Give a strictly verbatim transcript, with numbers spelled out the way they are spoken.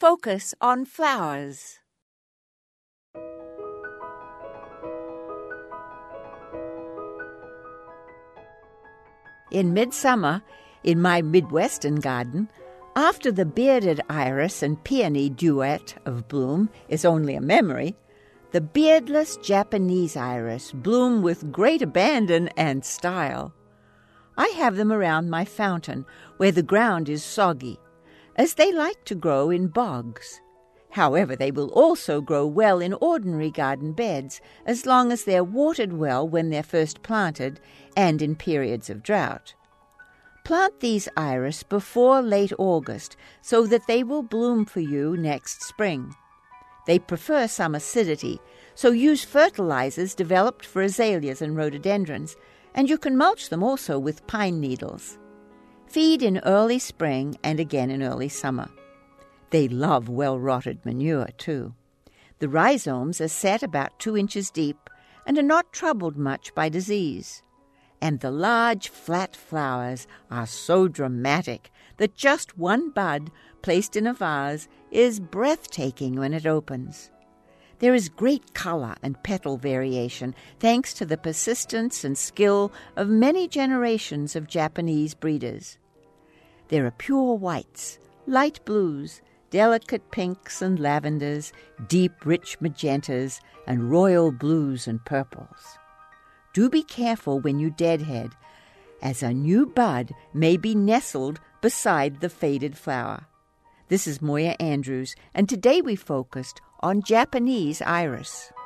Focus on flowers. In midsummer, in my Midwestern garden, after the bearded iris and peony duet of bloom is only a memory, the beardless Japanese iris bloom with great abandon and style. I have them around my fountain, where the ground is soggy, as they like to grow in bogs. However, they will also grow well in ordinary garden beds, as long as they're watered well when they're first planted and in periods of drought. Plant these iris before late August so that they will bloom for you next spring. They prefer some acidity, so use fertilizers developed for azaleas and rhododendrons, and you can mulch them also with pine needles. Feed in early spring and again in early summer. They love well-rotted manure, too. The rhizomes are set about two inches deep and are not troubled much by disease. And the large, flat flowers are so dramatic that just one bud placed in a vase is breathtaking when it opens. There is great color and petal variation thanks to the persistence and skill of many generations of Japanese breeders. There are pure whites, light blues, delicate pinks and lavenders, deep, rich magentas, and royal blues and purples. Do be careful when you deadhead, as a new bud may be nestled beside the faded flower. This is Moya Andrews, and today we focused on Japanese iris.